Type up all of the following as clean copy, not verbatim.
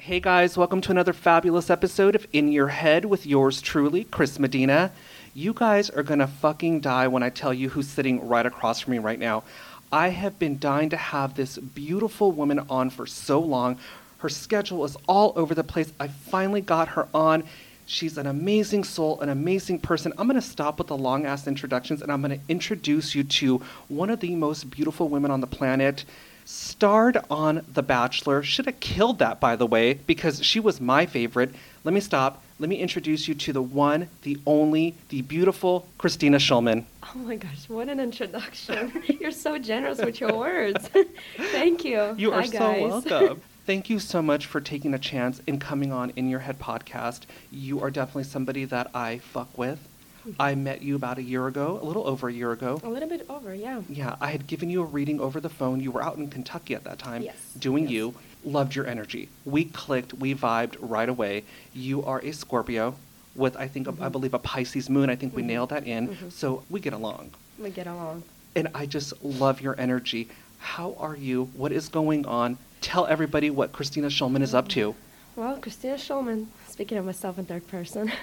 Hey guys, welcome to another fabulous episode of In Your Head with yours truly, Chris Medina. You guys are gonna fucking die when I tell you who's sitting right across from me right now. I have been dying to have this beautiful woman on for so long. Her schedule is all over the place. I finally got her on. She's an amazing soul, an amazing person. I'm going to stop with the long-ass introductions, and I'm going to introduce you to one of the most beautiful women on the planet. Starred on The Bachelor. Should have killed that, by the way, because she was my favorite. Let me stop. Let me introduce you to the one, the only, the beautiful Kristina Schulman. Oh my gosh, what an introduction. You're so generous with your words. Thank you. You are Hi, so guys. welcome. Thank you so much for taking a chance and coming on In Your Head podcast. You are definitely somebody that I fuck with. I met you about a year ago, a little over a year ago. A little bit over, yeah. Yeah, I had given you a reading over the phone. You were out in Kentucky at that time, Yes, doing yes. you. Loved your energy. We clicked, we vibed right away. You are a Scorpio with, I believe, a Pisces moon. I think we nailed that in. So we get along. We get along. And I just love your energy. How are you? What is going on? Tell everybody what Kristina Schulman is up to. Well, Kristina Schulman, speaking of myself in third person.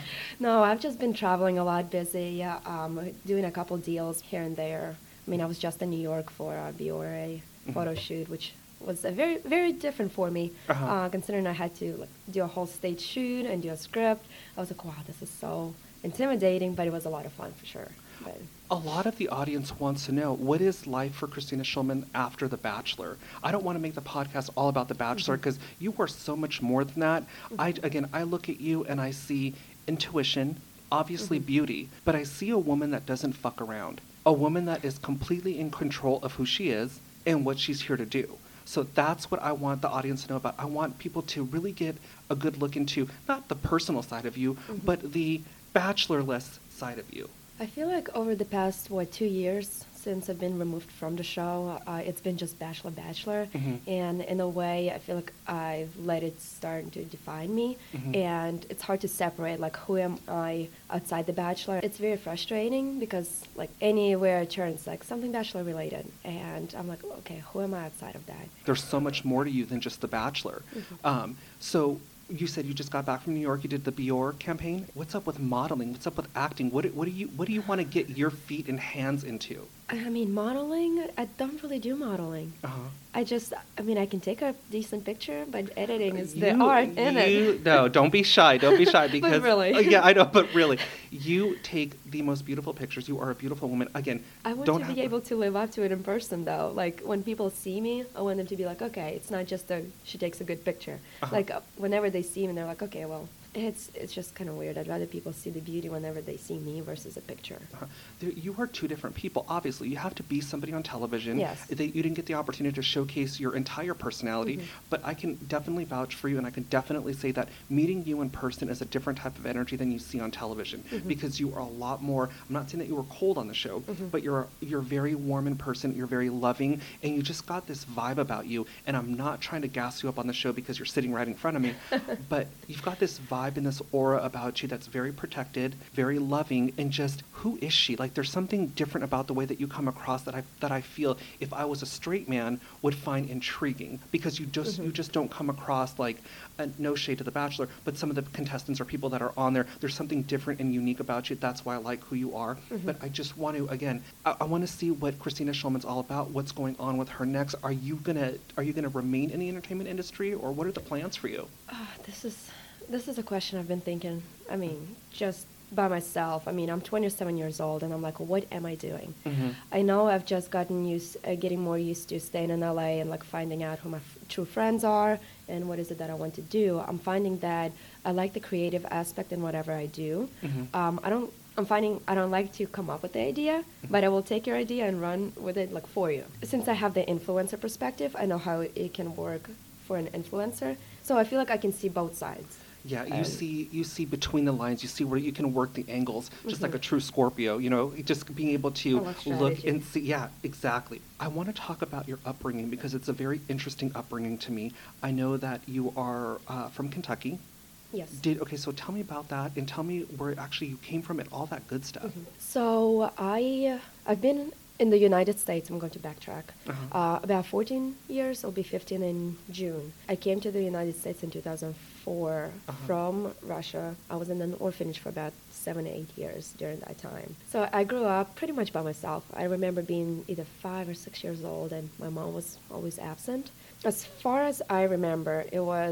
No, I've just been traveling a lot, busy, doing a couple deals here and there. I mean, I was just in New York for a BORA photo shoot, which was a very, very different for me, considering I had to do a whole stage shoot and do a script. I was like, wow, this is so intimidating, but it was a lot of fun for sure. But A lot of the audience wants to know, what is life for Kristina Schulman after The Bachelor? I don't want to make the podcast all about The Bachelor because you are so much more than that. I look at you and I see intuition, obviously beauty, but I see a woman that doesn't fuck around. A woman that is completely in control of who she is and what she's here to do. So that's what I want the audience to know about. I want people to really get a good look into, not the personal side of you, but the bachelorless side of you. I feel like over the past, 2 years since I've been removed from the show, it's been just Bachelor. And in a way, I feel like I've let it start to define me. And it's hard to separate, like, who am I outside The Bachelor? It's very frustrating because, like, anywhere I turn, it's like something Bachelor related. And I'm like, okay, who am I outside of that? There's so much more to you than just The Bachelor. So you said you just got back from New York. You did the Bior campaign. What's up with modeling? What's up with acting? What do you want to get your feet and hands into? I mean, modeling, I don't really do modeling. I can take a decent picture, but editing is the art in it. No, don't be shy. Don't be shy because But really. Yeah, I know, but really, you take the most beautiful pictures. You are a beautiful woman. Again, I want to be able to live up to it in person, though. Like, when people see me, I want them to be like, okay, it's not just she takes a good picture. Like, whenever they see me, they're like, okay, well, it's just kind of weird. I'd rather people see the beauty whenever they see me versus a picture. You are two different people. Obviously, you have to be somebody on television. Yes. You didn't get the opportunity to showcase your entire personality, but I can definitely vouch for you, and I can definitely say that meeting you in person is a different type of energy than you see on television because you are a lot more. I'm not saying that you were cold on the show, but you're very warm in person. You're very loving, and you just got this vibe about you. And I'm not trying to gas you up on the show because you're sitting right in front of me, but you've got this vibe and this aura about you that's very protected, very loving, and just, who is she? Like, there's something different about the way that you come across that I feel if I was a straight man would find intriguing, because you just don't come across like, no shade to The Bachelor, but some of the contestants or people that are on there's something different and unique about you. That's why I like who you are. But I just want to, again, I want to see what Kristina Schulman's all about, what's going on with her next. Are you gonna remain in the entertainment industry, or what are the plans for you? This is a question I've been thinking. I mean, just by myself. I mean, I'm 27 years old, and I'm like, what am I doing? I know I've just getting more used to staying in LA and like finding out who my true friends are and what is it that I want to do. I'm finding that I like the creative aspect in whatever I do. I'm finding I don't like to come up with the idea, but I will take your idea and run with it like for you. Since I have the influencer perspective, I know how it can work for an influencer. So I feel like I can see both sides. Yeah, you see between the lines. You see where you can work the angles, just like a true Scorpio. You know, just being able to look and see. Yeah, exactly. I want to talk about your upbringing because it's a very interesting upbringing to me. I know that you are from Kentucky. Yes. So tell me about that, and tell me where actually you came from and all that good stuff. So I've been In the United States, I'm going to backtrack. Uh-huh. About 14 years, I'll be 15 in June. I came to the United States in 2004 from Russia. I was in an orphanage for about 7 or 8 years during that time. So I grew up pretty much by myself. I remember being either 5 or 6 years old, and my mom was always absent. As far as I remember,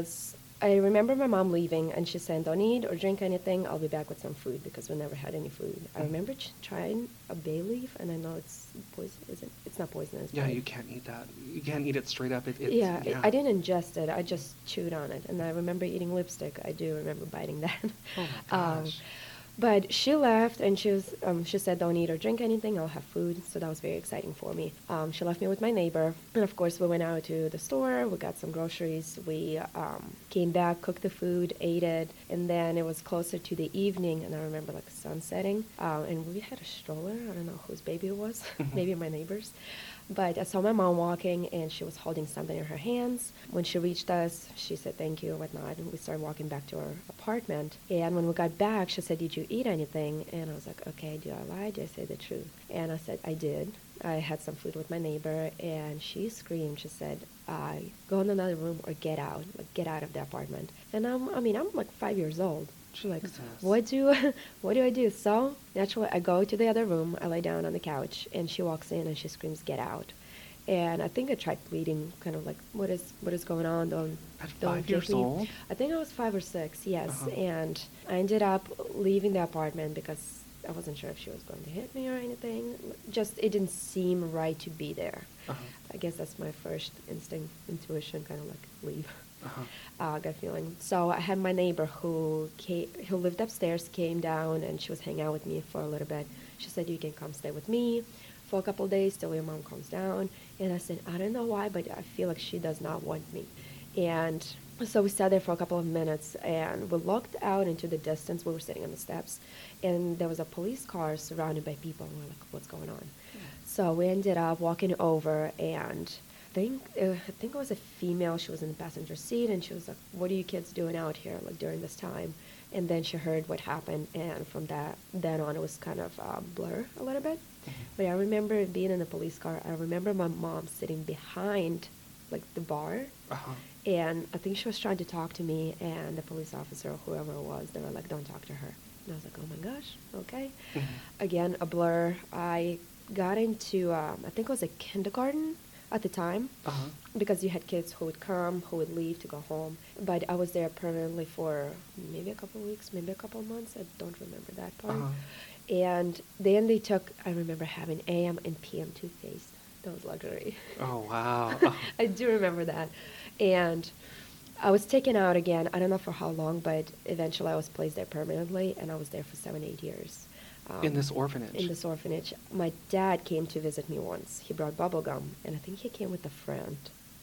I remember my mom leaving, and she said, "Don't eat or drink anything. I'll be back with some food," because we never had any food. I remember trying a bay leaf, and I know it's poison. It's not poisonous. Yeah, but you can't eat that. You can't eat it straight up. I didn't ingest it. I just chewed on it, and I remember eating lipstick. I do remember biting that. Oh my gosh. But she left, and she said, "Don't eat or drink anything. I'll have food." So that was very exciting for me. She left me with my neighbor, and of course, we went out to the store. We got some groceries. We came back, cooked the food, ate it, and then it was closer to the evening, and I remember like sun setting, and we had a stroller. I don't know whose baby it was, maybe my neighbor's. But I saw my mom walking, and she was holding something in her hands. When she reached us, she said thank you and whatnot, and we started walking back to our apartment. And when we got back, she said, "Did you eat anything?" And I was like, okay, do I lie? Do I say the truth? And I said, I did. I had some food with my neighbor, and she screamed. She said, "Go in another room or get out. Like, get out of the apartment." And I'm like 5 years old. She's like, what do I do? So naturally, I go to the other room. I lay down on the couch, and she walks in and she screams, "Get out!" And I think I tried pleading, kind of like, what is going on? Don't At don't 5 take years me. old? I think I was 5 or 6. Yes, Uh-huh. and I ended up leaving the apartment because I wasn't sure if she was going to hit me or anything. Just it didn't seem right to be there. Uh-huh. I guess that's my first intuition, kind of like leave. Uh-huh. Gut feeling. So I had my neighbor who lived upstairs, came down, and she was hanging out with me for a little bit. She said, "You can come stay with me for a couple of days till your mom comes down." And I said, "I don't know why, but I feel like she does not want me." And so we sat there for a couple of minutes, and we looked out into the distance. We were sitting on the steps, and there was a police car surrounded by people. And we're like, "What's going on?" So we ended up walking over, and I think it was a female. She was in the passenger seat, and she was like, "What are you kids doing out here, like during this time?" And then she heard what happened, and from then on, it was kind of blur a little bit. But I remember being in the police car. I remember my mom sitting behind, like the bar, Uh-huh. and I think she was trying to talk to me, and the police officer or whoever it was, they were like, "Don't talk to her." And I was like, "Oh my gosh, okay." Again, a blur. I got into, I think it was a kindergarten at the time, Uh-huh. because you had kids who would come, who would leave to go home. But I was there permanently for maybe a couple of weeks, maybe a couple of months. I don't remember that part. Uh-huh. And then they took, I remember having AM and PM toothpaste. That was luxury. Oh, wow. Oh. I do remember that. And I was taken out again. I don't know for how long, but eventually I was placed there permanently, and I was there for 7, 8 years. In this orphanage? In this orphanage. My dad came to visit me once. He brought bubble gum, and I think he came with a friend,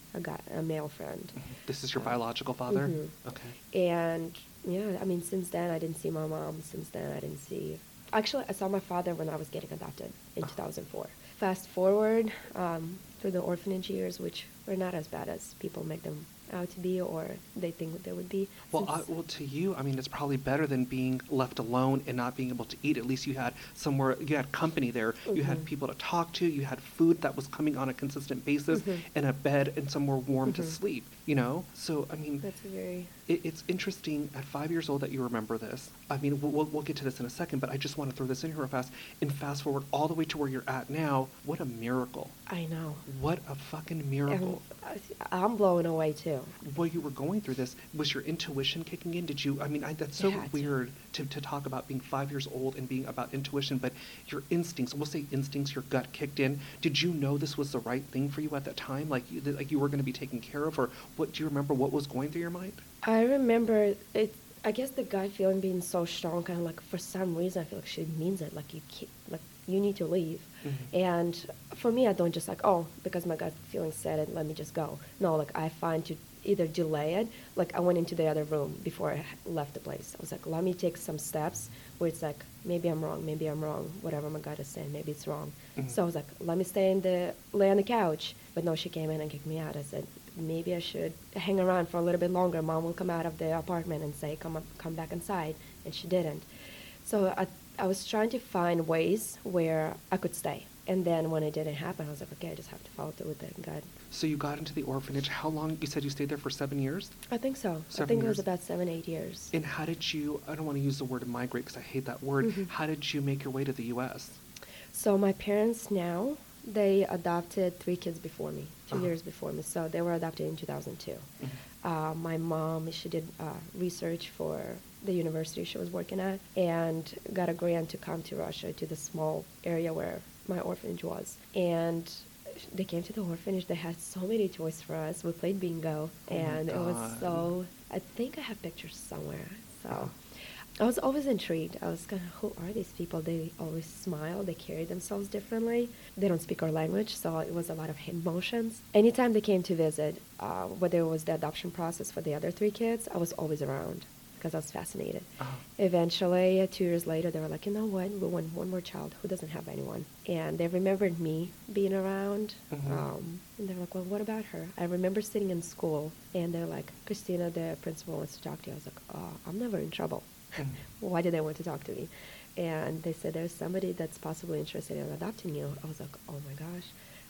a male friend. This is your biological father? Mhm. Okay. And yeah, I mean, since then I didn't see my mom. Since then I didn't see. Actually, I saw my father when I was getting adopted in 2004. Fast forward through the orphanage years, which were not as bad as people make them out to be, or they think they would be. Well, to you, I mean, it's probably better than being left alone and not being able to eat. At least you had somewhere, you had company there. You had people to talk to. You had food that was coming on a consistent basis, and a bed and somewhere warm to sleep. You know, so I mean, That's a very. it's interesting at 5 years old that you remember this. I mean, we'll get to this in a second, but I just want to throw this in here real fast. And fast forward all the way to where you're at now. What a miracle! I know. What a fucking miracle! I'm blown away too. While you were going through this, was your intuition kicking in? Did you, I mean, that's so It had to. weird to talk about being 5 years old and being about intuition, but your instincts, we'll say instincts, your gut kicked in. Did you know this was the right thing for you at that time? Like you were going to be taken care of? Or what, do you remember what was going through your mind? I remember it. I guess the gut feeling being so strong, kind of like for some reason I feel like she means it. Like you need to leave. And for me, I don't just like, oh, because my gut feeling said it, let me just go. No, like I find to either delay it. Like I went into the other room before I left the place. I was like, let me take some steps where it's like, maybe I'm wrong, whatever my gut is saying, maybe it's wrong. So I was like, let me lay on the couch. But no, she came in and kicked me out. I said, maybe I should hang around for a little bit longer. Mom will come out of the apartment and say, come back inside. And she didn't. So I was trying to find ways where I could stay. And then when it didn't happen, I was like, okay, I just have to follow through with it. And God, So you got into the orphanage. How long? You said you stayed there for 7 years? I think so. I 7 think it was years. about 7, 8 years. And how did you, I don't want to use the word migrate because I hate that word. Mhm. How did you make your way to the U.S.? So my parents now, they adopted 3 kids before me, 2 Uh-huh. years before me. So they were adopted in 2002. My mom, she did research for the university she was working at and got a grant to come to Russia, to the small area where my orphanage was. And they came to the orphanage. They had so many toys for us. We played bingo, Oh my and it was God. so, I think I have pictures somewhere. So Uh-huh. I was always intrigued. I was kind of, who are these people? They always smile. They carry themselves differently. They don't speak our language, so it was a lot of emotions. Anytime they came to visit, whether it was the adoption process for the other 3 kids, I was always around because I was fascinated. Uh-huh. Eventually, 2 years later, they were like, you know what? We want one more child. Who doesn't have anyone? And they remembered me being around. Mhm. And they're like, well, what about her? I remember sitting in school, and they're like, Christina, the principal wants to talk to you. I was like, oh, I'm never in trouble. Mhm. Why did they want to talk to me? And they said, there's somebody that's possibly interested in adopting you. I was like, oh my gosh.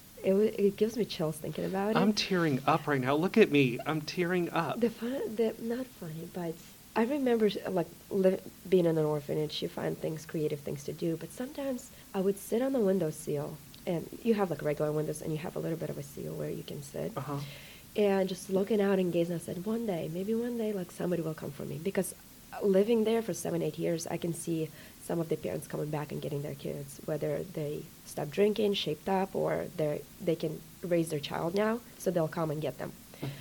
It gives me chills thinking about I'm it. tearing up right now. Look at me. I'm tearing up. Not funny, but I remember like being in an orphanage, you find things, creative things to do, but sometimes I would sit on the windowsill, and you have like regular windows, and you have a little bit of a sill where you can sit. Uh-huh. And just looking out and gazing, I said, maybe one day, like somebody will come for me. Because living there for 7, 8 years, I can see some of the parents coming back and getting their kids, whether they stop drinking, shaped up, or they can raise their child now, so they'll come and get them.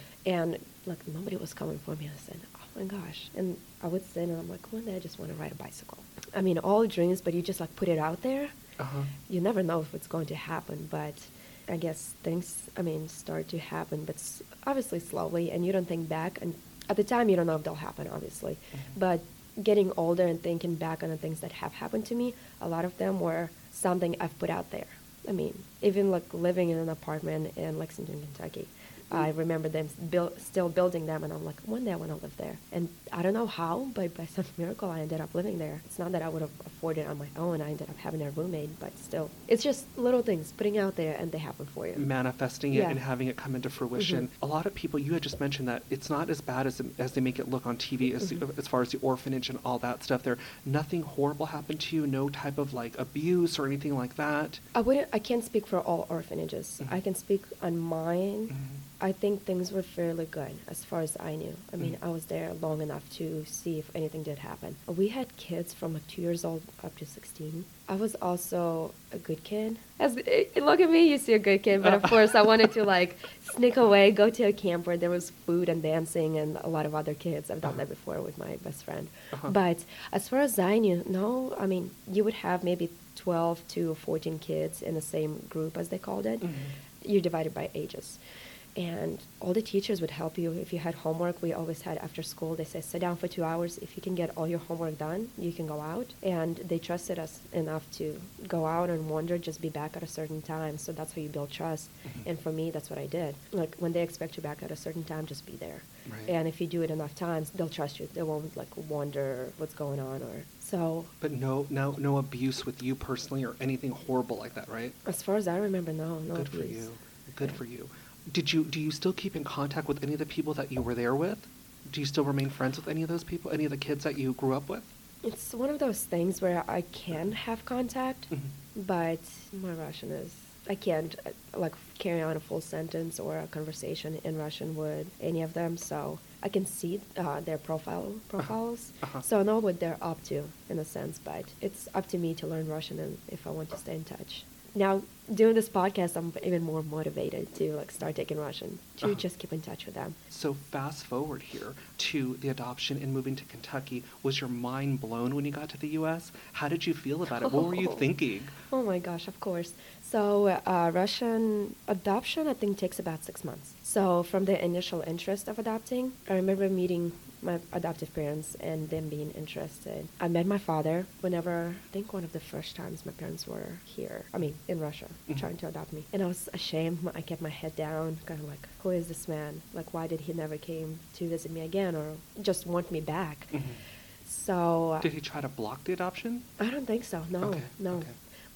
And like nobody was coming for me. I said, oh my gosh. And I would sit and I'm like, one day I just want to ride a bicycle. I mean, all dreams, but you just like put it out there. Uh-huh. You never know if it's going to happen, but I guess things, start to happen, but obviously slowly, and you don't think back. And at the time, you don't know if they'll happen, obviously. Mhm. But getting older and thinking back on the things that have happened to me, a lot of them were something I've put out there. Even like living in an apartment in Lexington, Kentucky. I remember them still building them, and I'm like, one day I want to live there. And I don't know how, but by some miracle, I ended up living there. It's not that I would have afforded it on my own. I ended up having a roommate, but still. It's just little things, putting out there, and they happen for you. Manifesting it Yeah. and having it come into fruition. Mhm. A lot of people, you had just mentioned that it's not as bad as they make it look on TV Mhm. as far as the orphanage and all that stuff there. Nothing horrible happened to you? No type of like abuse or anything like that? I can't speak for all orphanages. Mhm. I can speak on mine. Mhm. I think things were fairly good as far as I knew. Mhm. I was there long enough to see if anything did happen. We had kids from like 2 years old up to 16. I was also a good kid. Look at me, you see a good kid, but of course I wanted to like sneak away, go to a camp where there was food and dancing and a lot of other kids. I've done that before with my best friend. Uh-huh. But as far as I knew, no, you would have maybe 12 to 14 kids in the same group, as they called it. Mhm. You're divided by ages. And all the teachers would help you. If you had homework, we always had after school, they say, sit down for 2 hours. If you can get all your homework done, you can go out. And they trusted us enough to go out and wander, just be back at a certain time. So that's how you build trust. Mhm. And for me, that's what I did. Like when they expect you back at a certain time, just be there. Right. And if you do it enough times, they'll trust you. They won't like wonder what's going on or so. But no abuse with you personally or anything horrible like that, right? As far as I remember, no Good for abuse. you. Good Yeah. for you. Do you still keep in contact with any of the people that you were there with? Do you still remain friends with any of those people? Any of the kids that you grew up with? It's one of those things where I can have contact, Mhm. but my Russian is, I can't like carry on a full sentence or a conversation in Russian with any of them. So I can see their profiles, Uh-huh. so I know what they're up to in a sense. But it's up to me to learn Russian and if I want to stay in touch. Now, doing this podcast, I'm even more motivated to like start taking Russian to Uh-huh. just keep in touch with them. So fast forward here to the adoption and moving to Kentucky. Was your mind blown when you got to the U.S.? How did you feel about it? What were you Oh. thinking? Oh my gosh, of course. So Russian adoption, I think, takes about 6 months. So from the initial interest of adopting, I remember meeting my adoptive parents and them being interested. I met my father whenever, I think one of the first times my parents were here, in Russia, Mhm. trying to adopt me. And I was ashamed. I kept my head down, kind of like, who is this man? Like, why did he never came to visit me again or just want me back? Mhm. So Did he try to block the adoption? I don't think so. No, Okay, no. okay.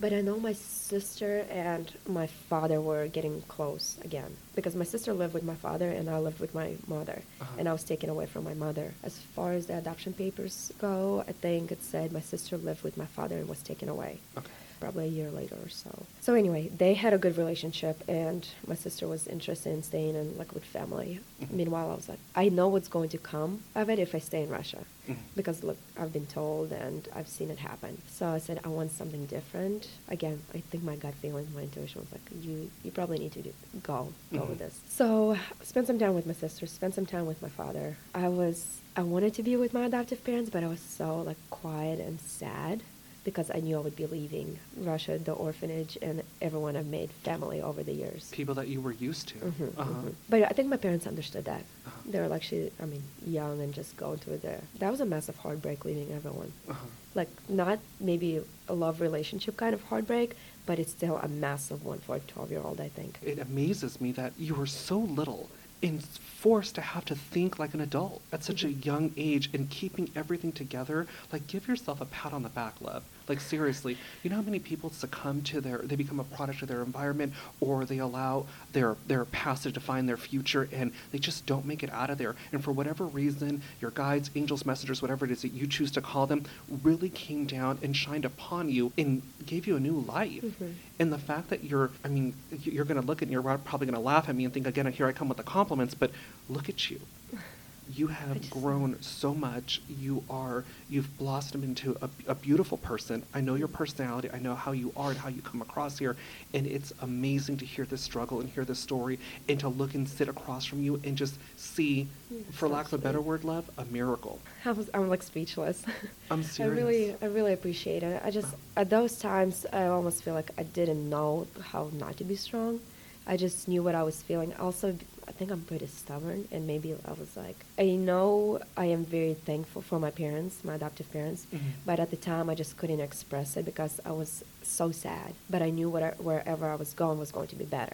But I know my sister and my father were getting close again because my sister lived with my father and I lived with my mother, and I was taken away from my mother. As far as the adoption papers go, I think it said my sister lived with my father and was taken away. Okay. Probably a year later or so. So anyway, they had a good relationship, and my sister was interested in staying in like with family. Meanwhile, I was like, I know what's going to come of it if I stay in Russia, because look, I've been told and I've seen it happen. So I said, I want something different. Again, I think my gut feeling, my intuition was like, you probably need to go with this. So spend some time with my sister, spend some time with my father. I wanted to be with my adoptive parents, but I was so like quiet and sad, because I knew I would be leaving Russia, the orphanage, and everyone I've made family over the years. People that you were used to. But I think my parents understood that. They were like, young and just going through there. That was a massive heartbreak leaving everyone. Like, not maybe a love relationship kind of heartbreak, but it's still a massive one for a 12-year-old, I think. It amazes me that you were so little and forced to have to think like an adult at such a young age and keeping everything together. Like, give yourself a pat on the back, Lev. Like, seriously, you know how many people succumb to they become a product of their environment, or they allow their past to define their future, and they just don't make it out of there. And for whatever reason, your guides, angels, messengers, whatever it is that you choose to call them, really came down and shined upon you and gave you a new life. And the fact that you're going to look at it and you're probably going to laugh at me and think, again, here I come with the compliments, but look at you. You have grown so much. You've blossomed into a beautiful person. I know your personality. I know how you are and how you come across here. And it's amazing to hear this struggle and hear this story and to look and sit across from you and just see, for lack of a better word, Lev, a miracle. I'm like speechless. I'm serious. I really appreciate it. At those times, I almost feel like I didn't know how not to be strong. I just knew what I was feeling. Also, I think I'm pretty stubborn, and maybe I was like, I know I am very thankful for my parents, my adoptive parents, but at the time I just couldn't express it because I was so sad. But I knew wherever I was going to be better.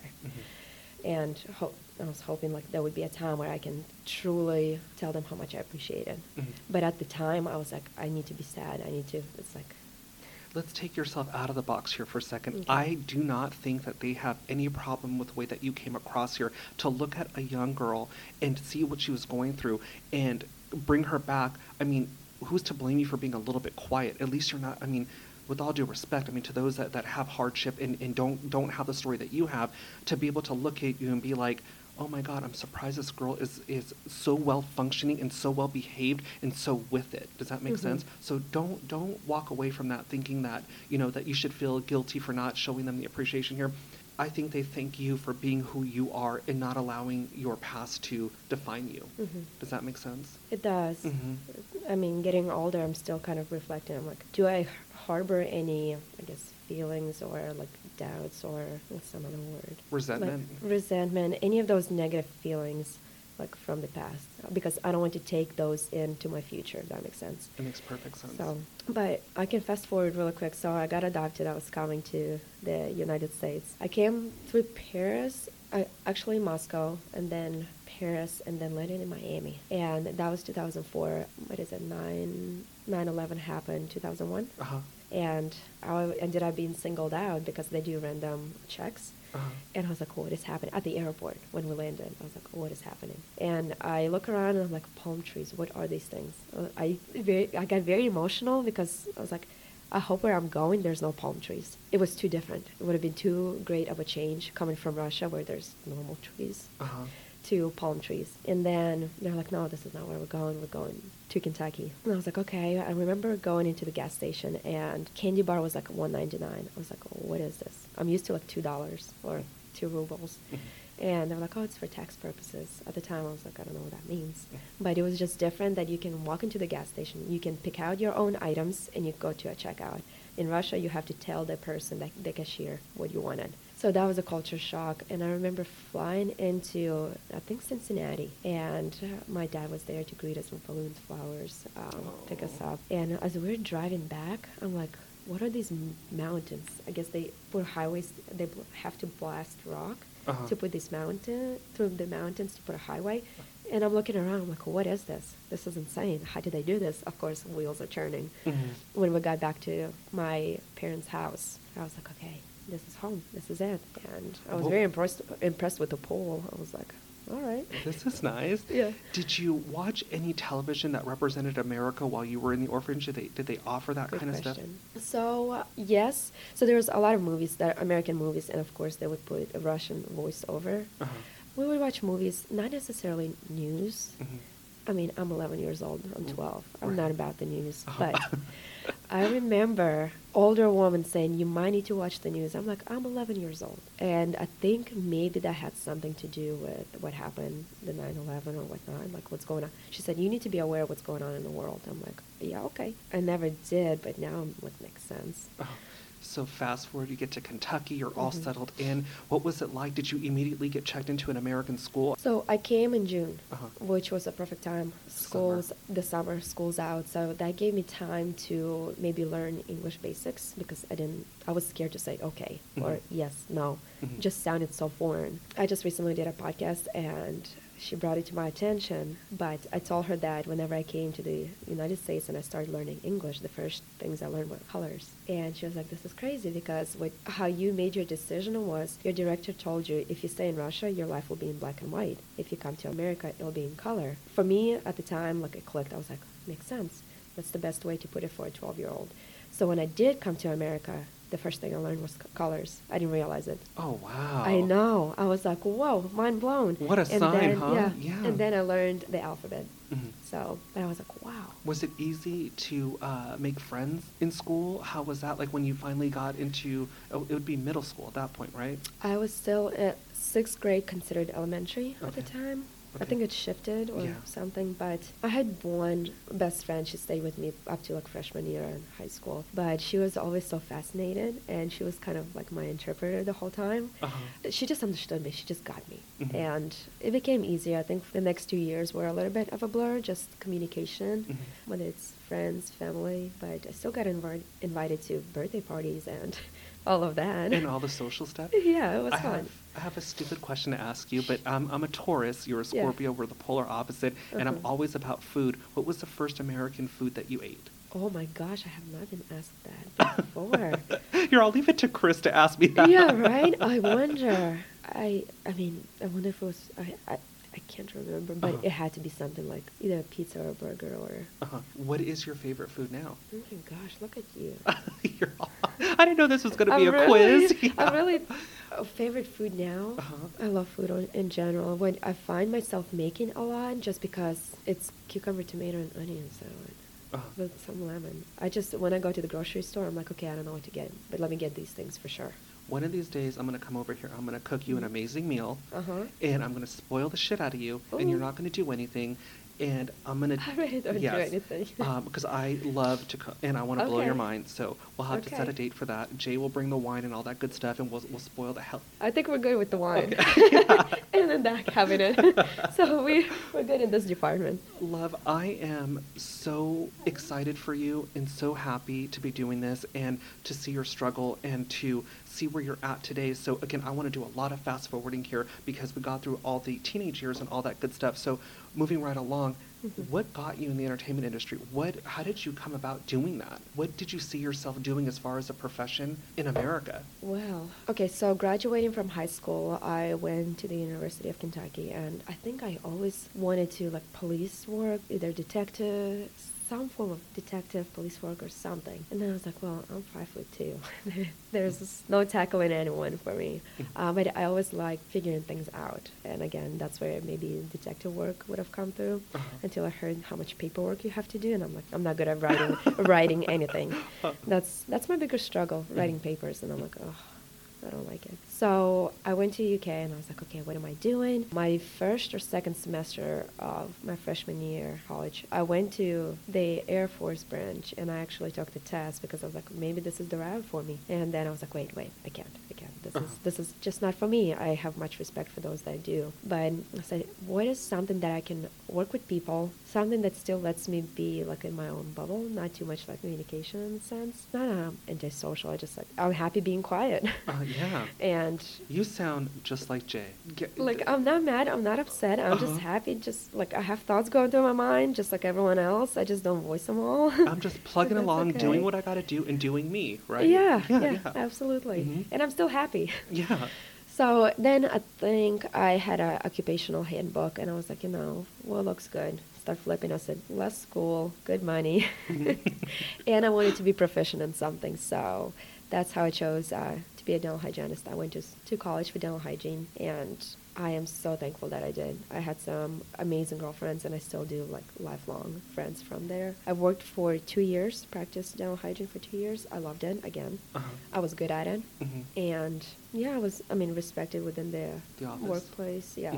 And I was hoping like there would be a time where I can truly tell them how much I appreciate it. But at the time, I was like, I need to be sad. It's like... Let's take yourself out of the box here for a second. Okay. I do not think that they have any problem with the way that you came across here to look at a young girl and see what she was going through and bring her back. I mean, who's to blame you for being a little bit quiet? At least you're not, with all due respect, to those that have hardship and don't have the story that you have, to be able to look at you and be like, oh my God, I'm surprised this girl is so well functioning and so well behaved and so with it. Does that make sense? So don't walk away from that thinking that, that you should feel guilty for not showing them the appreciation here. I think they thank you for being who you are and not allowing your past to define you. Does that make sense? It does. Getting older, I'm still kind of reflecting. I'm like, do I harbor any, feelings or like doubts or what's some other word? Resentment. Like, resentment, any of those negative feelings like from the past, because I don't want to take those into my future, if that makes sense. It makes perfect sense. So, but I can fast forward really quick. So I got adopted. I was coming to the United States. I came through Paris, actually Moscow, and then Paris, and then landed in Miami. And that was 2004. 9/11 happened 2001. And I ended up being singled out because they do random checks. And I was like, what is happening? At the airport when we landed, I was like, what is happening? And I look around and I'm like, palm trees, what are these things? I got very emotional because I was like, I hope where I'm going there's no palm trees. It was too different. It would have been too great of a change coming from Russia where there's normal trees to palm trees. And then they're like, no, this is not where we're going to Kentucky. And I was like, okay. I remember going into the gas station and candy bar was like $1.99. I was like, oh, what is this? I'm used to like $2 or 2 rubles. And they were like, oh, it's for tax purposes. At the time, I was like, I don't know what that means. But it was just different that you can walk into the gas station, you can pick out your own items, and you go to a checkout. In Russia, you have to tell the person, the cashier, what you wanted. So that was a culture shock. And I remember flying into, I think, Cincinnati. And my dad was there to greet us with balloons, flowers, pick us up. And as we were driving back, I'm like, what are these mountains? I guess they put highways, they have to blast rock to put this mountain, through the mountains to put a highway. And I'm looking around, I'm like, what is this? This is insane. How did they do this? Of course, wheels are turning. When we got back to my parents' house, I was like, okay, this is home. This is it. And I was Well- very impressed with the pool. I was like, all right. This is nice. Yeah. Did you watch any television that represented America while you were in the orphanage? Did they offer that Good kind of stuff? question. So, yes. So there was a lot of movies that are American movies, and of course they would put a Russian voiceover. Uh-huh. We would watch movies, not necessarily news. Mhm. I mean, I'm 11 years old. I'm 12. I'm Right. not about the news. Uh-huh. But I remember older woman saying, you might need to watch the news. I'm like, I'm 11 years old. And I think maybe that had something to do with what happened, the 9/11 or whatnot, like what's going on. She said, you need to be aware of what's going on in the world. I'm like, yeah, okay. I never did, but now it makes sense. Oh, so fast forward, you get to Kentucky, you're all Mhm. settled in. What was it like? Did you immediately get checked into an American school? So I came in June, Uh-huh. which was a perfect time. The summer, school's out. So that gave me time to maybe learn English basics because I was scared to say okay or Mhm. yes, no. Mhm. Just sounded so foreign. I just recently did a podcast and she brought it to my attention, but I told her that whenever I came to the United States and I started learning English, the first things I learned were colors. And she was like, this is crazy because how you made your decision was your director told you if you stay in Russia, your life will be in black and white. If you come to America, it'll be in color. For me, at the time, like it clicked. I was like, makes sense. That's the best way to put it for a 12-year-old. So when I did come to America, the first thing I learned was colors. I didn't realize it. Oh, wow. I know. I was like, whoa, mind blown. What a And sign, then, huh? Yeah. And then I learned the alphabet. Mhm. So I was like, wow. Was it easy to make friends in school? How was that? Like when you finally got into, it would be middle school at that point, right? I was still at 6th grade, considered elementary at the Okay. time. I Okay. think it shifted or Yeah. something, but I had one best friend. She stayed with me up to like freshman year in high school, but she was always so fascinated, and she was kind of like my interpreter the whole time. Uh-huh. She just understood me. She just got me. Mhm. And it became easier. I think the next 2 years were a little bit of a blur, just communication, Mhm. whether it's friends, family, but I still got invited to birthday parties and all of that. And all the social stuff? Yeah, it was fun. I have a stupid question to ask you, but I'm a Taurus, you're a Yeah. Scorpio, we're the polar opposite, and I'm Uh-huh. always about food. What was the first American food that you ate? Oh my gosh, I have not been asked that before. Here, I'll leave it to Chris to ask me that. Yeah, right? I wonder. I mean, I wonder if it was, I can't remember, but Uh-huh. it had to be something like either a pizza or a burger or, Uh-huh. What is your favorite food now? oh my gosh, look at you. I didn't know this was going to be I'm a quiz. I'm really, favorite food now. Uh-huh. I love food in general. When I find myself making a lot, just because it's cucumber, tomato, and onion salad Uh-huh. with some lemon. When I go to the grocery store, I'm like, okay, I don't know what to get, but let me get these things for sure. One of these days, I'm going to come over here. I'm going to cook you an amazing meal, Uh-huh. and I'm going to spoil the shit out of you, and you're Ooh. not going to do anything. And I'm going to... I really don't do anything. Because I love to cook, and I want to blow your Okay. mind. So we'll have to set Okay. a date for that. Jay will bring the wine and all that good stuff, and we'll spoil the hell... I think we're good with the wine. Okay. And then that cabinet. So we're good in this department. Love, I am so excited for you and so happy to be doing this and to see your struggle and to see where you're at today. So again, I want to do a lot of fast forwarding here because we got through all the teenage years and all that good stuff. So moving right along, what got you in the entertainment industry? How did you come about doing that? What did you see yourself doing as far as a profession in America? Well, okay, so graduating from high school, I went to the University of Kentucky, and I think I always wanted to, like, police work, either detective, some form of detective, police work, or something. And then I was like, well, I'm 5'2". There's no tackling anyone for me. But I always liked figuring things out. And again, that's where maybe detective work would have come through until I heard how much paperwork you have to do. And I'm like, I'm not good at writing anything. That's my biggest struggle, writing papers. And I'm like, oh, I don't like it. So I went to UK and I was like, okay, what am I doing? My first or second semester of my freshman year of college, I went to the Air Force branch and I actually took the test because I was like, maybe this is the route for me. And then I was like, wait, I can't. this is just not for me. I have much respect for those that do. But I said, what is something that I can work with people, something that still lets me be like in my own bubble, not too much like communication in a sense. Not antisocial. I just like, I'm happy being quiet. Yeah. And you sound just like Jay. like, I'm not mad, I'm not upset, I'm just happy, just like I have thoughts going through my mind, just like everyone else. I just don't voice them all. I'm just plugging along, okay. doing what I gotta do, and doing me, right? Yeah, absolutely. Mm-hmm. And I'm still happy. Yeah. So then I think I had an occupational handbook, and I was like, what looks good? Start flipping. I said, less school, good money. And I wanted to be proficient in something. So that's how I chose to be a dental hygienist. I went to college for dental hygiene, and I am so thankful that I did. I had some amazing girlfriends, and I still do, like, lifelong friends from there. I worked for 2 years, practiced dental hygiene for 2 years. I loved it, again. I was good at it. And, yeah, I was, respected within the office. workplace. Yeah.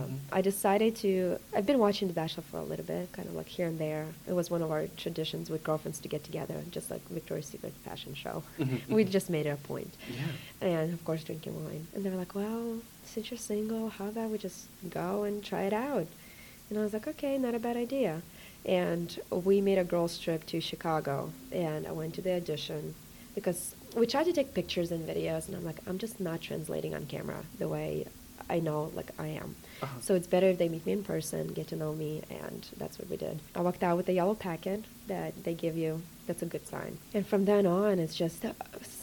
I've been watching The Bachelor for a little bit, kind of like here and there. It was one of our traditions with girlfriends to get together, just like Victoria's Secret fashion show. We just made it a point. Yeah. And, of course, drinking wine. And they were like, well, since you're single, how about we just go and try it out? And I was like, okay, not a bad idea. And we made a girls' trip to Chicago, and I went to the audition because we tried to take pictures and videos, and I'm like, I'm just not translating on camera the way I know, like, I am. So it's better if they meet me in person, get to know me, and that's what we did. I walked out with a yellow packet that they give you. That's a good sign. And from then on, it's just a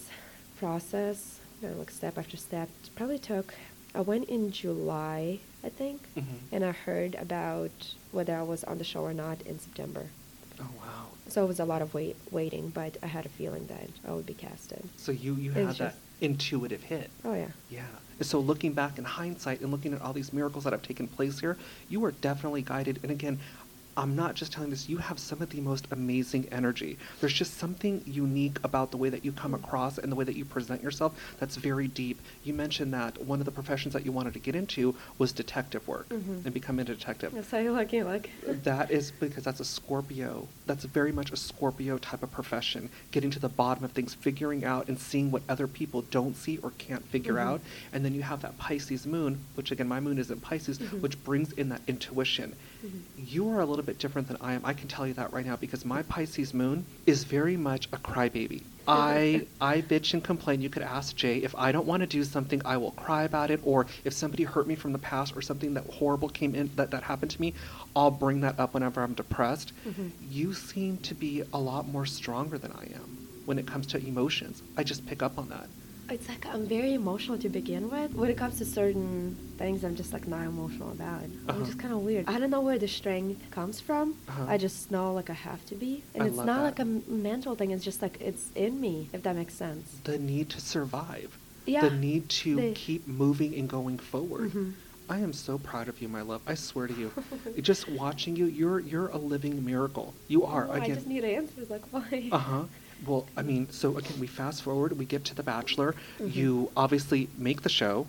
process, like step after step. It probably took... I went in July, I think, and I heard about whether I was on the show or not in September. Oh, wow. So it was a lot of waiting, but I had a feeling that I would be casted. So you had that intuitive hit. Oh, yeah. Yeah. So looking back in hindsight and looking at all these miracles that have taken place here, you were definitely guided. And again, I'm not just telling this, you have some of the most amazing energy. There's just something unique about the way that you come across and the way that you present yourself that's very deep. You mentioned that one of the professions that you wanted to get into was detective work and becoming a detective. That's how you like. That is because that's a Scorpio. That's very much a Scorpio type of profession, getting to the bottom of things, figuring out and seeing what other people don't see or can't figure out. And then you have that Pisces moon, which again, my moon is in Pisces, which brings in that intuition. You are a little bit different than I am. I can tell you that right now because my Pisces moon is very much a crybaby. I bitch and complain. You could ask Jay. If I don't want to do something, I will cry about it. Or if somebody hurt me from the past or something that horrible came in that happened to me, I'll bring that up whenever I'm depressed. You seem to be a lot more stronger than I am when it comes to emotions. I just pick up on that. It's like I'm very emotional to begin with. When it comes to certain things, I'm just like not emotional about it. I'm just kind of weird. I don't know where the strength comes from. I just know like I have to be. And it's not like a mental thing. It's just like it's in me, if that makes sense. The need to survive. Yeah. The need to keep moving and going forward. I am so proud of you, my love. I swear to you. Just watching you, you're a living miracle. You are. I just need answers. Like, why? Well, I mean, so again, we fast forward, we get to The Bachelor. You obviously make the show.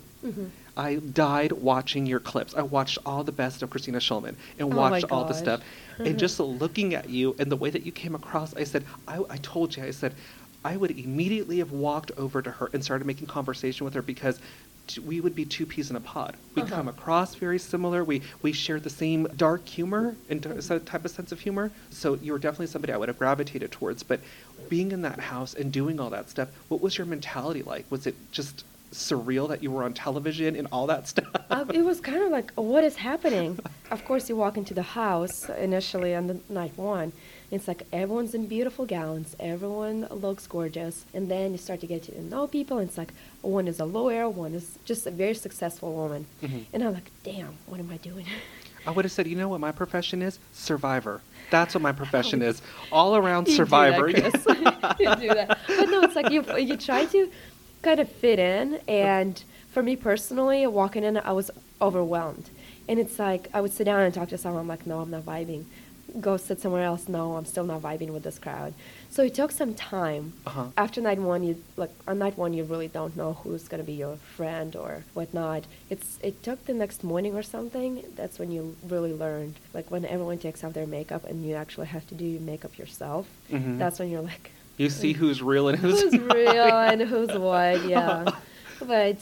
I died watching your clips. I watched all the best of Christina Schulman and watched all the stuff. And just looking at you and the way that you came across, I said, I told you, I said, I would immediately have walked over to her and started making conversation with her because we would be two peas in a pod. We come across very similar. We share the same dark humor and type of sense of humor. So you were definitely somebody I would have gravitated towards. But being in that house and doing all that stuff, what was your mentality like? Was it just surreal that you were on television and all that stuff? It was kind of like, what is happening? Of course, you walk into the house initially on the night one. It's like everyone's in beautiful gowns. Everyone looks gorgeous. And then you start to get to know people. And it's like one is a lawyer, one is just a very successful woman. And I'm like, damn, what am I doing? I would have said, you know what my profession is? Survivor. That's what my profession is. All around survivor. You do that, Chris. You do that. But no, it's like you try to kind of fit in. And for me personally, walking in, I was overwhelmed. And it's like I would sit down and talk to someone. I'm like, no, I'm not vibing. Go sit somewhere else. No, I'm still not vibing with this crowd. So it took some time. After night one, on night one, you really don't know who's going to be your friend or whatnot. It took the next morning or something. That's when you really learned. Like when everyone takes off their makeup and you actually have to do your makeup yourself. That's when you're like, you see who's real and who's real and who's what. Yeah, but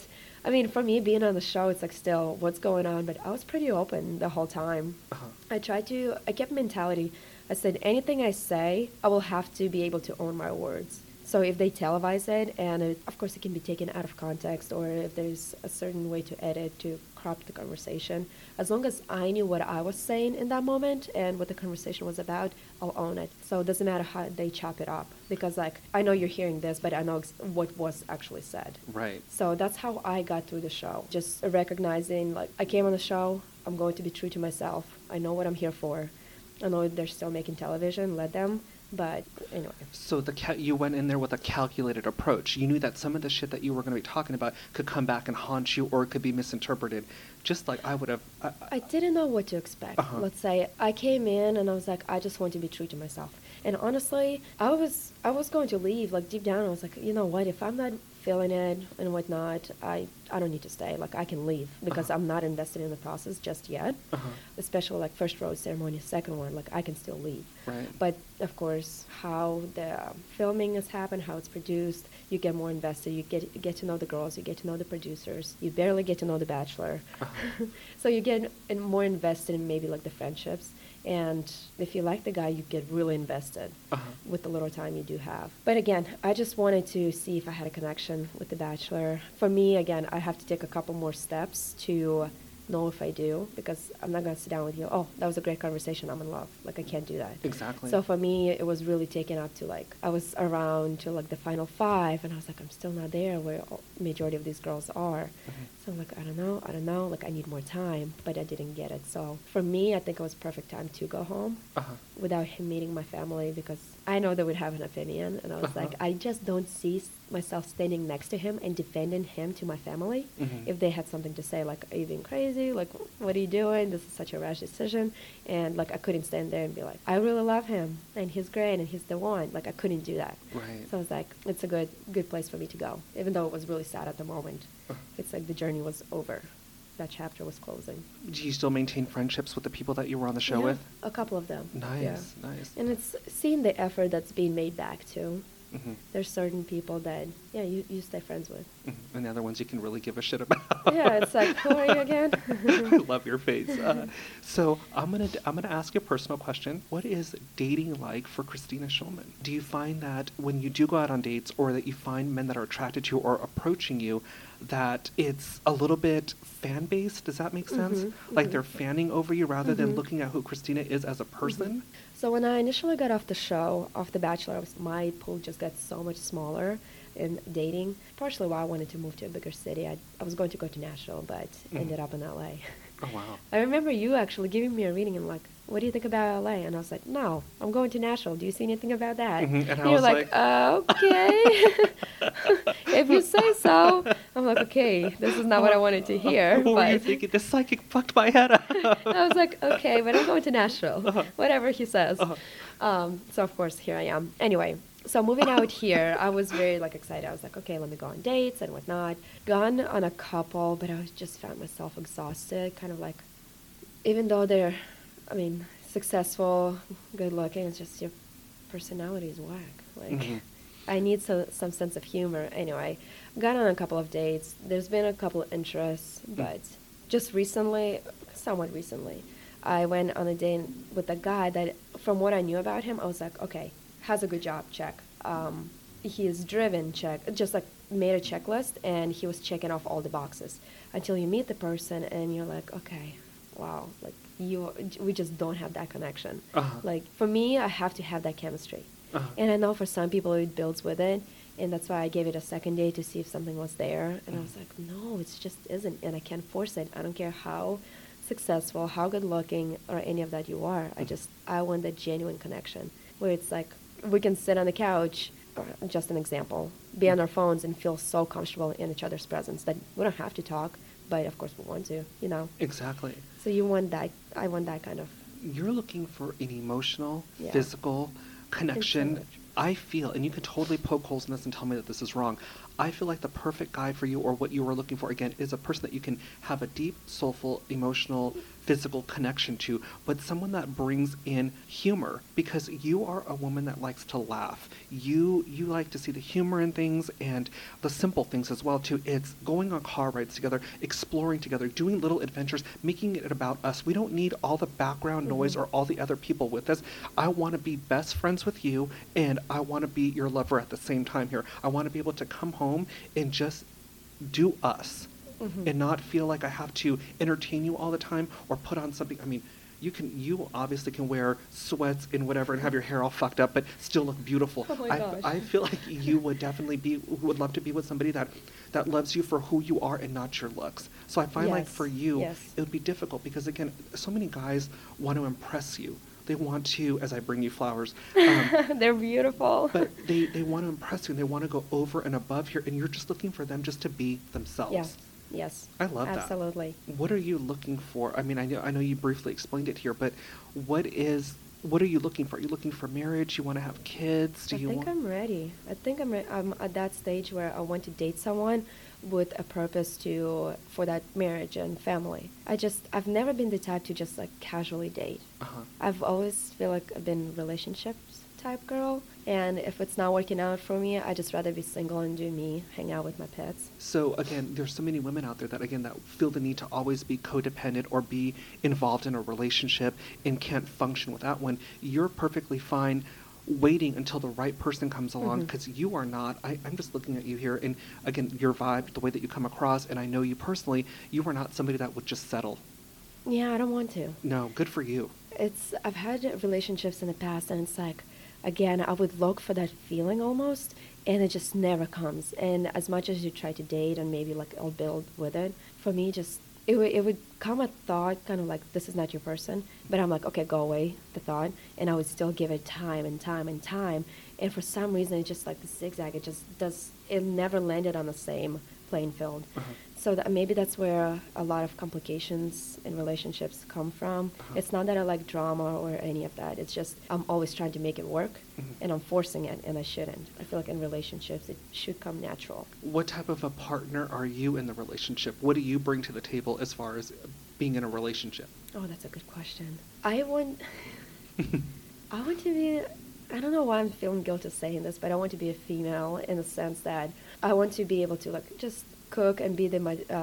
I mean, for me, being on the show, it's like still what's going on, but I was pretty open the whole time. I kept mentality. I said, anything I say, I will have to be able to own my words. So if they televise it, and of course it can be taken out of context, or if there's a certain way to edit, to crop the conversation, as long as I knew what I was saying in that moment and what the conversation was about, I'll own it. So it doesn't matter how they chop it up, because like, I know you're hearing this, but I know what was actually said. Right. So that's how I got through the show. Just recognizing, like, I came on the show, I'm going to be true to myself. I know what I'm here for. I know they're still making television, let them. But anyway. So you went in there with a calculated approach. You knew that some of the shit that you were going to be talking about could come back and haunt you, or it could be misinterpreted, just like I would have. I didn't know what to expect. Let's say I came in and I was like, I just want to be true to myself. And honestly, I was going to leave. Like deep down, I was like, you know what? If I'm not feeling it and whatnot, I don't need to stay. Like I can leave, because I'm not invested in the process just yet. Especially like first rose ceremony, second one, like I can still leave. Right. But of course, how the filming has happened, how it's produced, you get more invested. You get to know the girls, you get to know the producers. You barely get to know the Bachelor. So you get more invested in maybe like the friendships. And if you like the guy, you get really invested with the little time you do have. But again, I just wanted to see if I had a connection with the Bachelor. For me, again, I have to take a couple more steps to know if I do, because I'm not going to sit down with you, oh, that was a great conversation, I'm in love. Like, I can't do that. Exactly. So for me, it was really taken up to, like, I was around to, like, the final 5, and I was like, I'm still not there where majority of these girls are. So I'm like, I don't know, like, I need more time, but I didn't get it. So for me, I think it was perfect time to go home without him meeting my family, because I know they would have an opinion, and I was like, I just don't see myself standing next to him and defending him to my family if they had something to say, like, are you being crazy? Like, what are you doing? This is such a rash decision. And, like, I couldn't stand there and be like, I really love him, and he's great, and he's the one. Like, I couldn't do that. Right. So I was like, it's a good place for me to go, even though it was really sad at the moment. It's like the journey was over. That chapter was closing. Do you still maintain friendships with the people that you were on the show with? A couple of them. Nice. And it's seeing the effort that's being made back, too. There's certain people that, you stay friends with. And the other ones you can really give a shit about. Yeah, it's like, who are you again? I love your face. So I'm gonna ask you a personal question. What is dating like for Kristina Schulman? Do you find that when you do go out on dates, or that you find men that are attracted to you or approaching you, that it's a little bit fan-based? Does that make sense? Like they're fanning over you rather than looking at who Kristina is as a person? So when I initially got off the show, off The Bachelor, my pool just got so much smaller in dating. Partially why I wanted to move to a bigger city. I was going to go to Nashville, but ended up in LA. Oh, wow. I remember you actually giving me a reading and like, what do you think about LA? And I was like, no, I'm going to Nashville. Do you see anything about that? And you're was like, okay. If you say so. I'm like, okay, this is not what I wanted to hear. What were you thinking? The psychic fucked my head up. I was like, okay, but I'm going to Nashville. Whatever he says. So, of course, here I am. Anyway, so moving out here, I was very excited. I was like, okay, let me go on dates and whatnot. Gone on a couple, but I just found myself exhausted. Kind of like, even though they're, successful, good looking, it's just your personality is whack. I need some sense of humor. Anyway, got on a couple of dates. There's been a couple of interests, but just recently, somewhat recently, I went on a date with a guy that, from what I knew about him, I was like, okay, has a good job, check. He is driven, check. Just made a checklist, and he was checking off all the boxes. Until you meet the person, and you're like, okay, wow, we just don't have that connection. For me, I have to have that chemistry. And I know for some people it builds with it, and that's why I gave it a second date to see if something was there. And I was like, no, it just isn't, and I can't force it. I don't care how successful, how good looking, or any of that you are. I want that genuine connection where it's like we can sit on the couch, or just an example, be on our phones and feel so comfortable in each other's presence that we don't have to talk, but of course we want to, Exactly. So you want that. I want that kind of. You're looking for an emotional, physical connection. I feel, and you can totally poke holes in this and tell me that this is wrong, I feel like the perfect guy for you, or what you were looking for, again, is a person that you can have a deep, soulful, emotional, physical connection to, but someone that brings in humor, because you are a woman that likes to laugh. You like to see the humor in things and the simple things as well too. It's going on car rides together, exploring together, doing little adventures, making it about us. We don't need all the background noise or all the other people with us. I want to be best friends with you, and I want to be your lover at the same time here. I want to be able to come home and just do us. And not feel like I have to entertain you all the time or put on something. I mean, you obviously can wear sweats and whatever and have your hair all fucked up, but still look beautiful. Oh my gosh. I feel like you would definitely would love to be with somebody that loves you for who you are and not your looks. So I find like Yes, for you, yes. it would be difficult because again, so many guys want to impress you. They want to, as I bring you flowers, They're beautiful. but they want to impress you and they want to go over and above here, and you're just looking for them just to be themselves. Yeah. Yes. I love that. Absolutely. What are you looking for? I mean, I know you briefly explained it here, but what are you looking for? Are you looking for marriage? You want to have kids? I think I'm ready. I think I'm at that stage where I want to date someone with a purpose for that marriage and family. I've never been the type to just like casually date. Uh-huh. I've always feel like I've been relationships type girl, and if it's not working out for me, I just rather be single and do me, hang out with my pets. So again, there's so many women out there that feel the need to always be codependent or be involved in a relationship and can't function without one. You're perfectly fine waiting until the right person comes along, because you are not. I'm just looking at you here, and again, your vibe, the way that you come across, and I know you personally, you are not somebody that would just settle. Yeah, I don't want to. No, good for you. I've had relationships in the past, and it's like, again, I would look for that feeling almost, and it just never comes. And as much as you try to date and maybe like I'll build with it, for me, just it would come a thought kind of like, this is not your person, but I'm like, okay, go away, the thought, and I would still give it time and time and time, and for some reason it's just like the zigzag, it never landed on the same playing field. So maybe that's where a lot of complications in relationships come from. It's not that I like drama or any of that. It's just I'm always trying to make it work, and I'm forcing it, and I shouldn't. I feel like in relationships it should come natural. What type of a partner are you in the relationship? What do you bring to the table as far as being in a relationship? Oh, that's a good question. I want to be, I don't know why I'm feeling guilty saying this, but I want to be a female in the sense that I want to be able to like just cook and be the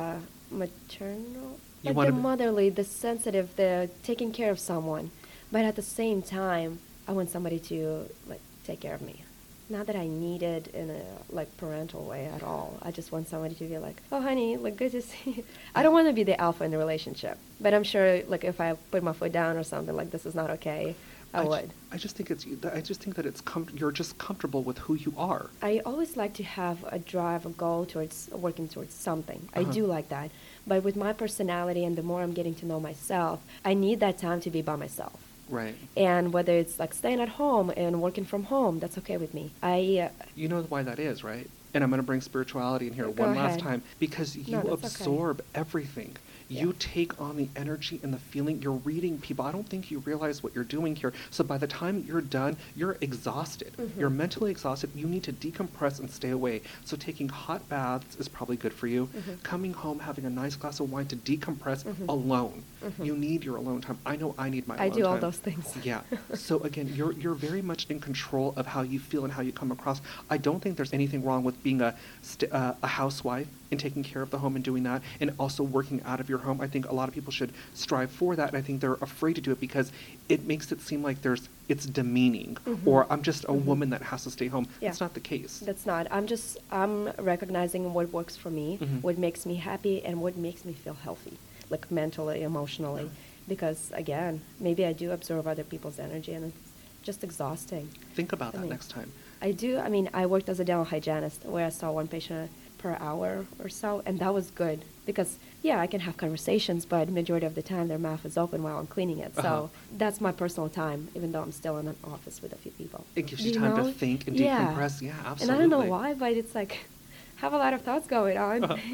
maternal, like the motherly, the sensitive, the taking care of someone. But at the same time, I want somebody to like take care of me. Not that I need it in a like parental way at all. I just want somebody to be like, oh honey, like good to see you. I don't want to be the alpha in the relationship, but I'm sure like if I put my foot down or something like this is not okay, I would. I just think that it's you're just comfortable with who you are. I always like to have a drive, a goal towards working towards something. I do like that. But with my personality and the more I'm getting to know myself, I need that time to be by myself. Right. And whether it's like staying at home and working from home, that's okay with me. You know why that is, right? And I'm going to bring spirituality in here one last time, because you absorb everything. You take on the energy and the feeling. You're reading people. I don't think you realize what you're doing here. So by the time you're done, you're exhausted. You're mentally exhausted. You need to decompress and stay away. So taking hot baths is probably good for you. Coming home, having a nice glass of wine to decompress alone. You need your alone time. I know I need my alone time. I do all those things. Yeah. So again, you're very much in control of how you feel and how you come across. I don't think there's anything wrong with being a housewife and taking care of the home and doing that, and also working out of your home. I think a lot of people should strive for that, and I think they're afraid to do it because it makes it seem like it's demeaning, or I'm just a woman that has to stay home. Yeah. That's not the case. That's not. I'm recognizing what works for me, what makes me happy, and what makes me feel healthy, like mentally, emotionally. Because again, maybe I do absorb other people's energy, and it's just exhausting. Think about that next time. I do. I mean, I worked as a dental hygienist where I saw one patient per hour or so, and that was good because, yeah, I can have conversations, but majority of the time their mouth is open while I'm cleaning it. So that's my personal time, even though I'm still in an office with a few people. It gives you time to think and decompress. Yeah, absolutely. And I don't know why, but it's like, I have a lot of thoughts going on.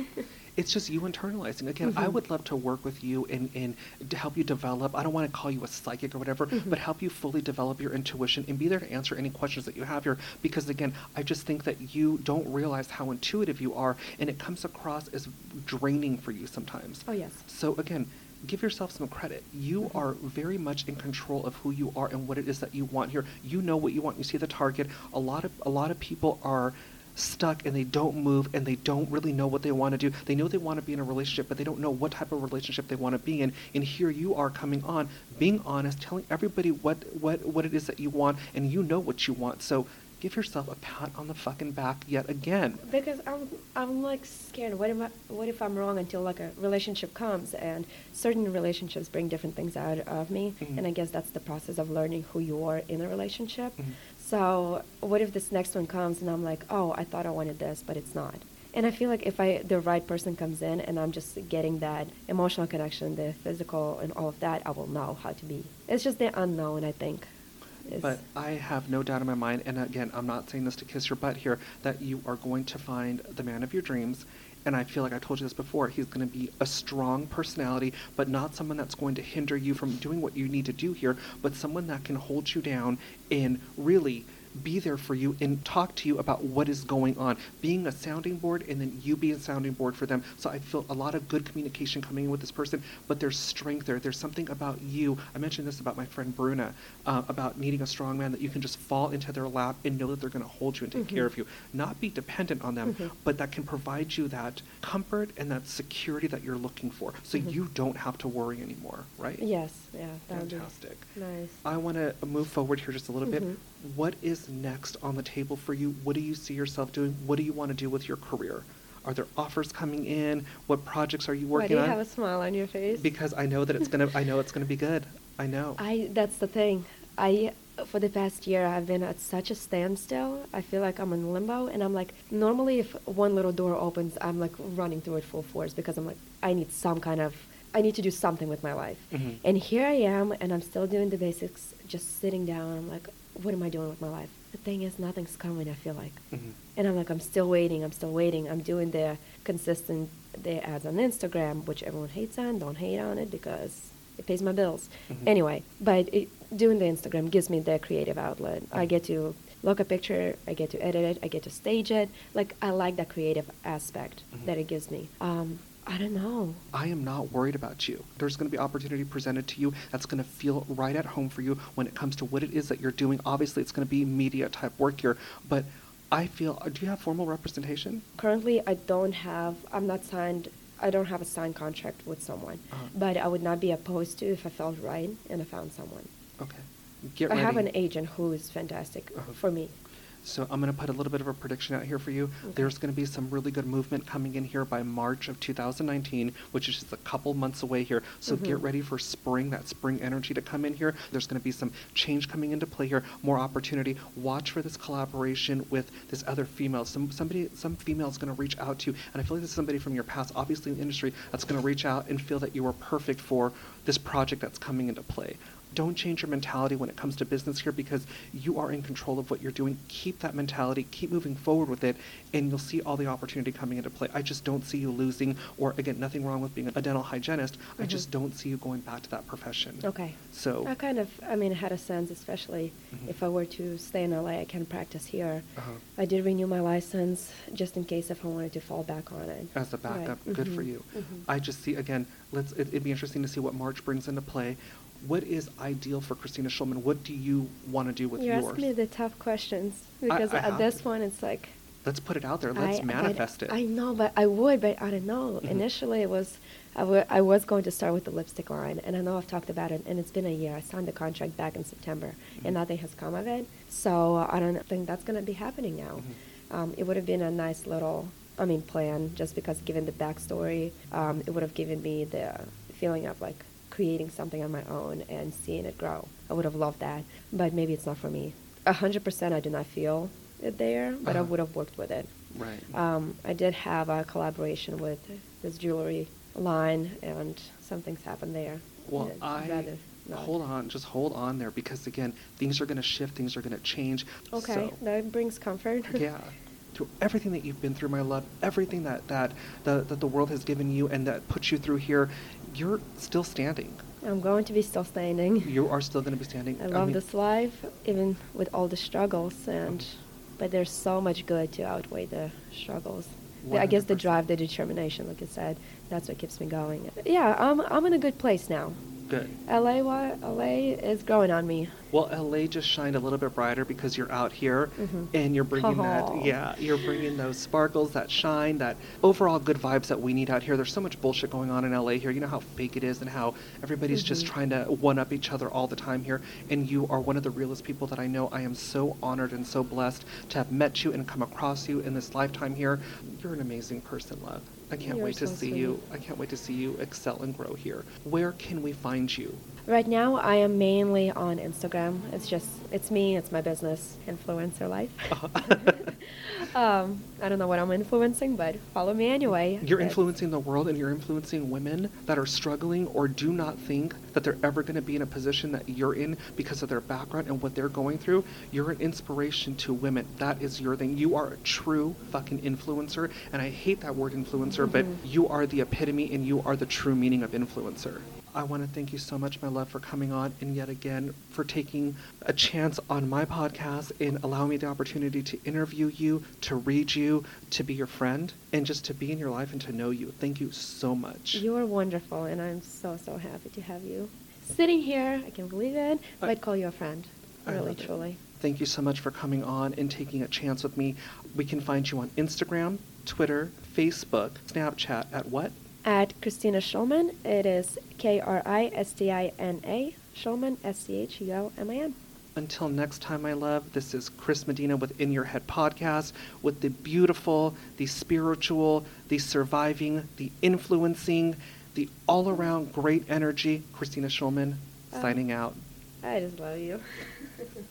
It's just you internalizing. Again, I would love to work with you and to help you develop. I don't want to call you a psychic or whatever, but help you fully develop your intuition and be there to answer any questions that you have here. Because again, I just think that you don't realize how intuitive you are, and it comes across as draining for you sometimes. Oh, yes. So again, give yourself some credit. You are very much in control of who you are and what it is that you want here. You know what you want. You see the target. A lot of people are stuck and they don't move and they don't really know what they want to do. They know they want to be in a relationship, but they don't know what type of relationship they want to be in. And here you are coming on, being honest, telling everybody what it is that you want, and you know what you want. So give yourself a pat on the fucking back yet again. Because I'm like scared. What if I'm wrong until like a relationship comes, and certain relationships bring different things out of me, and I guess that's the process of learning who you are in a relationship. So what if this next one comes and I'm like, oh, I thought I wanted this, but it's not. And I feel like if the right person comes in and I'm just getting that emotional connection, the physical and all of that, I will know how to be. It's just the unknown, I think. But I have no doubt in my mind, and again, I'm not saying this to kiss your butt here, that you are going to find the man of your dreams. And I feel like I told you this before, he's going to be a strong personality, but not someone that's going to hinder you from doing what you need to do here, but someone that can hold you down and really be there for you and talk to you about what is going on, being a sounding board, and then you be a sounding board for them. So I feel a lot of good communication coming in with this person, but there's strength there. There's something about you. I mentioned this about my friend Bruna, about needing a strong man that you can just fall into their lap and know that they're going to hold you and take care of you. Not be dependent on them, but that can provide you that comfort and that security that you're looking for. So you don't have to worry anymore, right? Yes, yeah. That would Fantastic. be nice. I want to move forward here just a little bit. What is next on the table for you? What do you see yourself doing? What do you want to do with your career? Are there offers coming in? What projects are you working on? Why do you have a smile on your face? Because I know that it's gonna be good. I know. That's the thing. For the past year, I've been at such a standstill. I feel like I'm in limbo, and I'm like, normally if one little door opens, I'm like running through it full force because I'm like, I need to do something with my life. And here I am, and I'm still doing the basics, just sitting down. I'm like, what am I doing with my life? The thing is, nothing's coming, I feel like. And I'm like, I'm still waiting. I'm doing the ads on Instagram, which everyone hates on. Don't hate on it because it pays my bills. Anyway, but doing the Instagram gives me the creative outlet. I get to look a picture, I get to edit it, I get to stage it. Like, I like that creative aspect that it gives me. I don't know. I am not worried about you. There's going to be opportunity presented to you that's going to feel right at home for you when it comes to what it is that you're doing. Obviously, it's going to be media type work here, but I feel, do you have formal representation? Currently, I'm not signed. I don't have a signed contract with someone, but I would not be opposed to if I felt right and I found someone. Okay. Get ready. I have an agent who is fantastic for me. So I'm going to put a little bit of a prediction out here for you. Okay. There's going to be some really good movement coming in here by March of 2019, which is just a couple months away here. So get ready for spring, that spring energy to come in here. There's going to be some change coming into play here, more opportunity. Watch for this collaboration with this other female. Some female is going to reach out to you, and I feel like this is somebody from your past, obviously in the industry, that's going to reach out and feel that you are perfect for this project that's coming into play. Don't change your mentality when it comes to business here because you are in control of what you're doing. Keep that mentality, keep moving forward with it, and you'll see all the opportunity coming into play. I just don't see you losing, or again, nothing wrong with being a dental hygienist. I just don't see you going back to that profession. Okay. So I had a sense, especially if I were to stay in LA, I can practice here. I did renew my license just in case if I wanted to fall back on it. As a backup, good for you. I just see, again, it'd be interesting to see what March brings into play. What is ideal for Christina Schulman? What do you want to do with yours? You ask me the tough questions because at this point it's like... Let's put it out there. Let's manifest it. I know, but I don't know. Initially, I was going to start with the lipstick line, and I know I've talked about it, and it's been a year. I signed the contract back in September, and nothing has come of it. So I don't think that's going to be happening now. It would have been a nice little, plan, just because given the backstory, it would have given me the feeling of like creating something on my own and seeing it grow. I would have loved that, but maybe it's not for me. 100% I do not feel it there, but I would have worked with it. Right. I did have a collaboration with this jewelry line, and some things happened there. Well, hold on there, because again, things are going to shift, things are going to change. Okay, so, that brings comfort. Yeah. through everything that you've been through, my love, everything that the world has given you and that puts you through here, you're still standing. I'm going to be still standing. You are still going to be standing. I love this life, even with all the struggles, but there's so much good to outweigh the struggles. I guess the 100%. drive, the determination, like I said, that's what keeps me going. Yeah, I'm in a good place now. Good. LA is growing on me. Well, LA just shined a little bit brighter because you're out here and you're bringing you're bringing those sparkles, that shine, that overall good vibes that we need out here. There's so much bullshit going on in LA here. You know how fake it is and how everybody's just trying to one-up each other all the time here. And you are one of the realest people that I know. I am so honored and so blessed to have met you and come across you in this lifetime here. You're an amazing person, love. I can't You're wait to so see sweet. you. I can't wait to see you excel and grow here. Where can we find you? Right now, I am mainly on Instagram. It's me, it's my business, influencer life. I don't know what I'm influencing, but follow me anyway. You're influencing the world, and you're influencing women that are struggling or do not think that they're ever going to be in a position that you're in because of their background and what they're going through. You're an inspiration to women. That is your thing. You are a true fucking influencer, and I hate that word influencer, but you are the epitome and you are the true meaning of influencer. I want to thank you so much, my love, for coming on, and yet again for taking a chance on my podcast and allowing me the opportunity to interview you, to read you, to be your friend, and just to be in your life and to know you. Thank you so much. You are wonderful, and I'm so happy to have you sitting here. I can't believe it. I'd call you a friend. I Really, love it. truly. Thank you so much for coming on and taking a chance with me. We can find you on Instagram, Twitter, Facebook, Snapchat at what? At Christina Schulman, it is Kristina, Schulman, SCHULMAN. Until next time, my love, this is Chris Medina with In Your Head Podcast with the beautiful, the spiritual, the surviving, the influencing, the all-around great energy, Christina Schulman, signing out. I just love you.